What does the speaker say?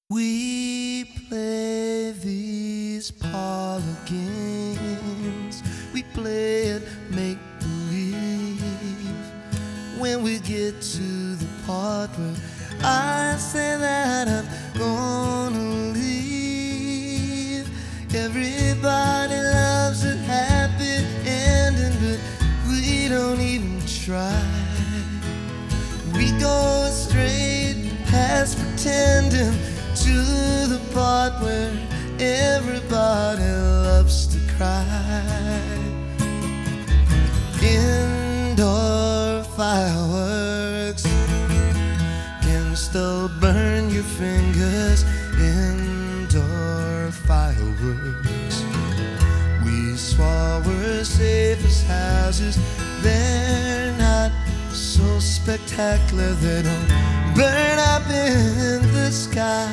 We play these parlor games. We play it make-believe. When we get to the part where I say that I'm gonna leave, everybody loves a happy ending, but we don't even try. We go straight past pretending to the part where everybody loves to cry. Indoor fireworks can still burn your fingers. Indoor fireworks, we swore were safe as houses. They're not so spectacular, they don't burn up in the sky.